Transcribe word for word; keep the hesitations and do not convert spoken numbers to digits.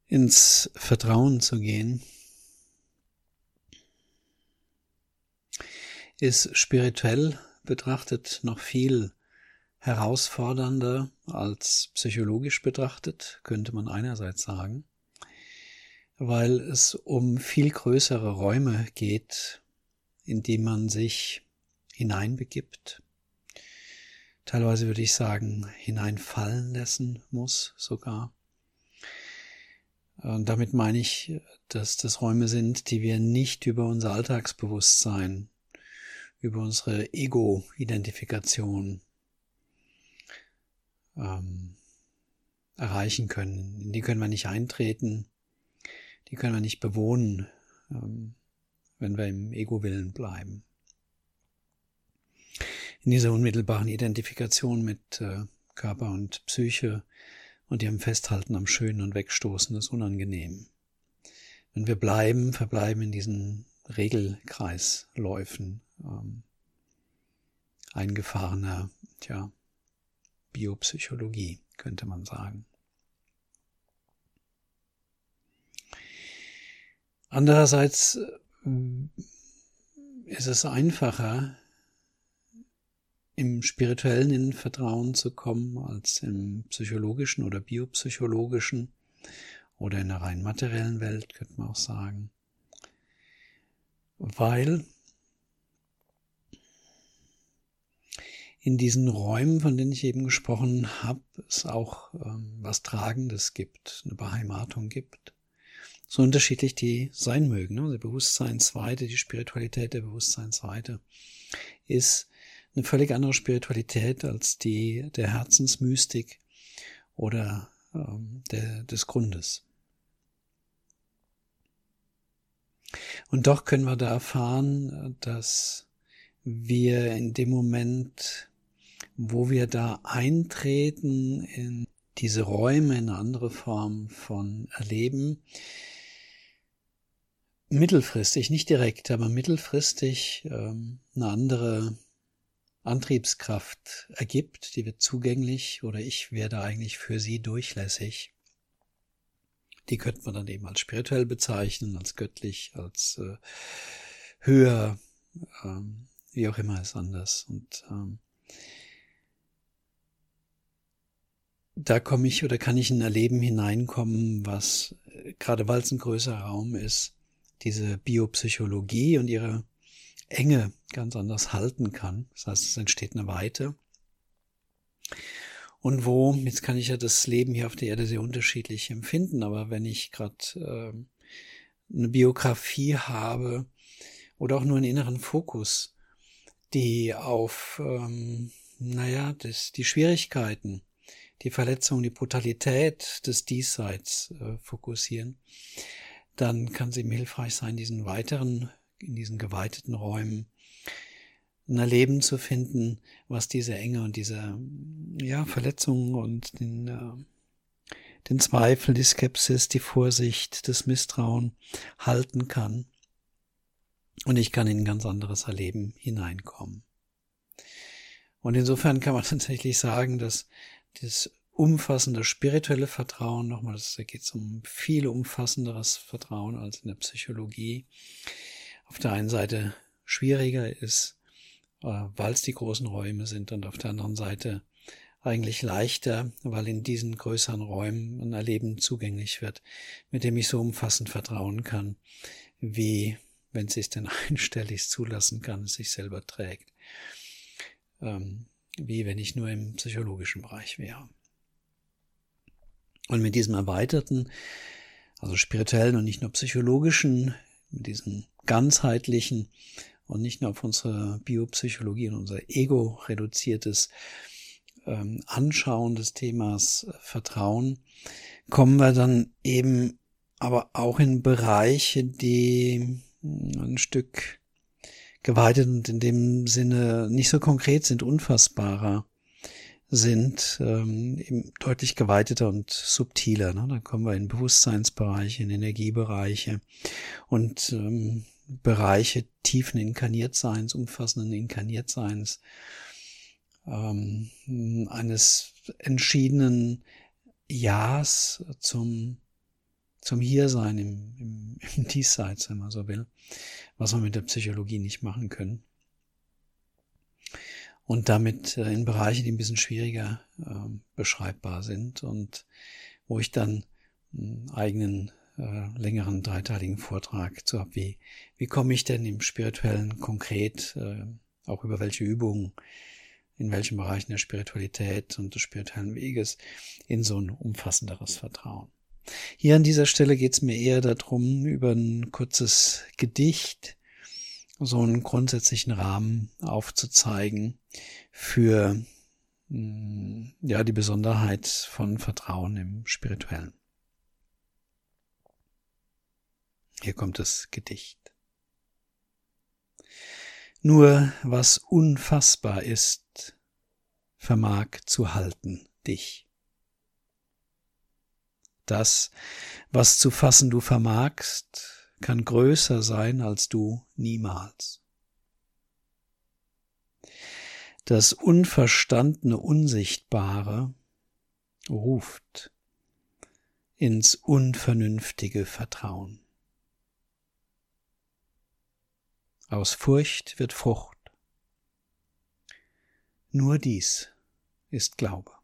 ins Vertrauen zu gehen, ist spirituell betrachtet noch viel herausfordernder als psychologisch betrachtet, könnte man einerseits sagen, weil es um viel größere Räume geht, in die man sich hineinbegibt. Teilweise würde ich sagen, hineinfallen lassen muss sogar. Und damit meine ich, dass das Räume sind, die wir nicht über unser Alltagsbewusstsein, über unsere Ego-Identifikation ähm, erreichen können. In die können wir nicht eintreten, die können wir nicht bewohnen, ähm, wenn wir im Ego-Willen bleiben. In dieser unmittelbaren Identifikation mit äh, Körper und Psyche und ihrem Festhalten am Schönen und Wegstoßen des Unangenehmen. Wenn wir bleiben, verbleiben in diesen Regelkreisläufen ähm, eingefahrener, tja, Biopsychologie, könnte man sagen. Andererseits ist es einfacher, im spirituellen in Vertrauen zu kommen, als im psychologischen oder biopsychologischen oder in der rein materiellen Welt, könnte man auch sagen. Weil in diesen Räumen, von denen ich eben gesprochen habe, es auch ähm, was Tragendes gibt, eine Beheimatung gibt. So unterschiedlich die sein mögen. Ne? Die Bewusstseinsweite, die Spiritualität der Bewusstseinsweite ist eine völlig andere Spiritualität als die der Herzensmystik oder ähm, der, des Grundes. Und doch können wir da erfahren, dass wir in dem Moment, wo wir da eintreten in diese Räume, in eine andere Form von Erleben, mittelfristig, nicht direkt, aber mittelfristig ähm, eine andere Antriebskraft ergibt, die wird zugänglich oder ich werde eigentlich für sie durchlässig. Die könnte man dann eben als spirituell bezeichnen, als göttlich, als äh, höher, ähm, wie auch immer ist anders. Und ähm, da komme ich oder kann ich in ein Erleben hineinkommen, was, äh, gerade weil es ein größerer Raum ist, diese Biopsychologie und ihre Enge ganz anders halten kann. Das heißt, es entsteht eine Weite. Und wo, jetzt kann ich ja das Leben hier auf der Erde sehr unterschiedlich empfinden, aber wenn ich gerade ähm, eine Biografie habe oder auch nur einen inneren Fokus, die auf, ähm, naja, das, die Schwierigkeiten, die Verletzung, die Brutalität des Diesseits äh, fokussieren, dann kann es eben hilfreich sein, diesen weiteren, in diesen geweiteten Räumen ein Erleben zu finden, was diese Enge und diese ja, Verletzungen und den, äh, den Zweifel, die Skepsis, die Vorsicht, das Misstrauen halten kann. Und ich kann in ein ganz anderes Erleben hineinkommen. Und insofern kann man tatsächlich sagen, dass das umfassende spirituelle Vertrauen, nochmal, da geht es um viel umfassenderes Vertrauen als in der Psychologie, auf der einen Seite schwieriger ist, weil es die großen Räume sind, und auf der anderen Seite eigentlich leichter, weil in diesen größeren Räumen ein Erleben zugänglich wird, mit dem ich so umfassend vertrauen kann, wie, wenn es sich denn einstellig zulassen kann, es sich selber trägt, ähm, wie wenn ich nur im psychologischen Bereich wäre. Und mit diesem erweiterten, also spirituellen und nicht nur psychologischen, mit diesem ganzheitlichen und nicht nur auf unsere Biopsychologie und unser Ego reduziertes ähm, Anschauen des Themas äh, Vertrauen, kommen wir dann eben aber auch in Bereiche, die mh, ein Stück geweitet und in dem Sinne nicht so konkret sind, unfassbarer sind, ähm, eben deutlich geweiteter und subtiler. Ne? Dann kommen wir in Bewusstseinsbereiche, in Energiebereiche und ähm, Bereiche tiefen Inkarniertseins, umfassenden Inkarniertseins, ähm, eines entschiedenen Ja's zum zum Hiersein im, im, im Diesseits, wenn man so will, was wir mit der Psychologie nicht machen können. Und damit äh, in Bereiche, die ein bisschen schwieriger äh, beschreibbar sind und wo ich dann einen eigenen, äh, längeren, dreiteiligen Vortrag zu habe, wie, wie komme ich denn im Spirituellen konkret, äh, auch über welche Übungen, in welchen Bereichen der Spiritualität und des spirituellen Weges, in so ein umfassenderes Vertrauen. Hier an dieser Stelle geht es mir eher darum, über ein kurzes Gedicht so einen grundsätzlichen Rahmen aufzuzeigen für ja die Besonderheit von Vertrauen im Spirituellen. Hier kommt das Gedicht. Nur was unfassbar ist, vermag zu halten dich. Das, was zu fassen du vermagst, kann größer sein als du niemals. Das unverstandene Unsichtbare ruft ins unvernünftige Vertrauen. Aus Furcht wird Frucht. Nur dies ist Glaube.